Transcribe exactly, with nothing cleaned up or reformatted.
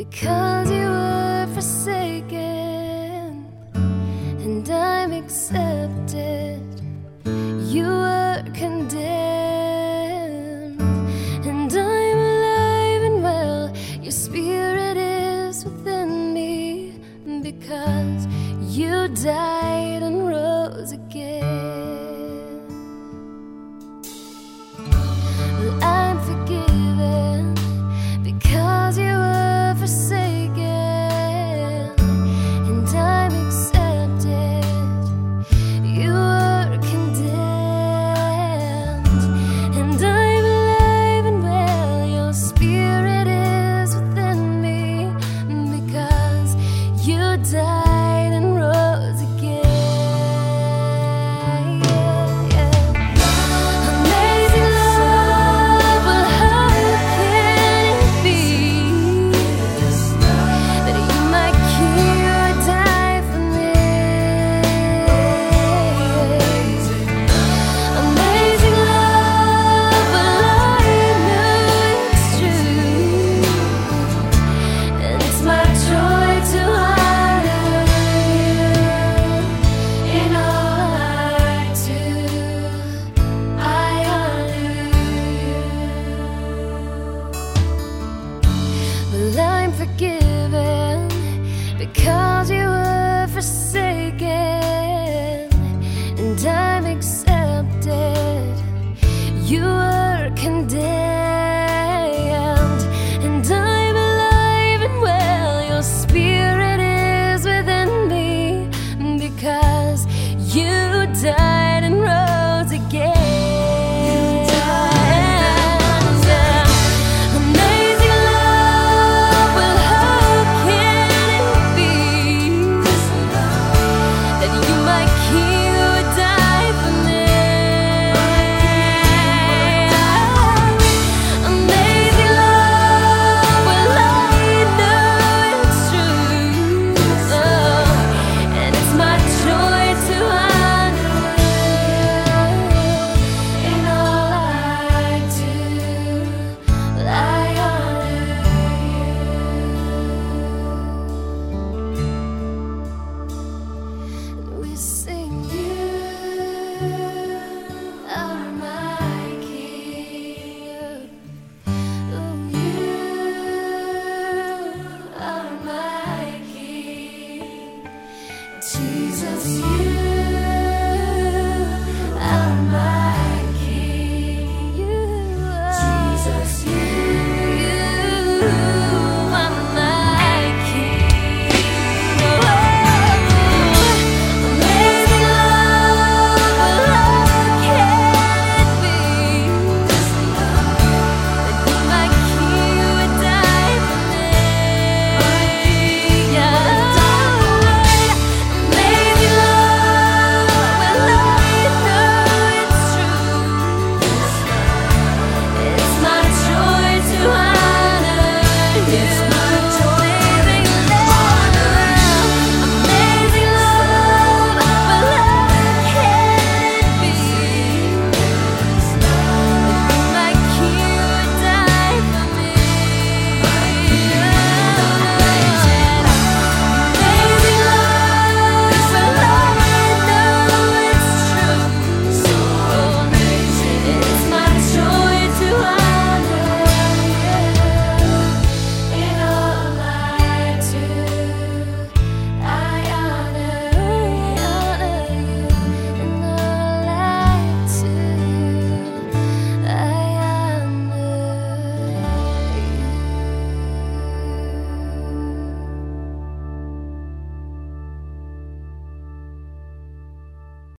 because you were forsaken and I'm accepted. You were condemned and I'm alive and well. Your spirit is within me because you died and rose again. Well, I'm forgiven because you were forsaken and I'm accepted. You were condemned and I'm alive and well. Your spirit is within me because you died and rose again. Amazing love, well, how can it be that you, my King, would die for me? Amazing love, well, I know it's true, and it's my joy to honor you in all I do. I honor you. Well, I'm forgiven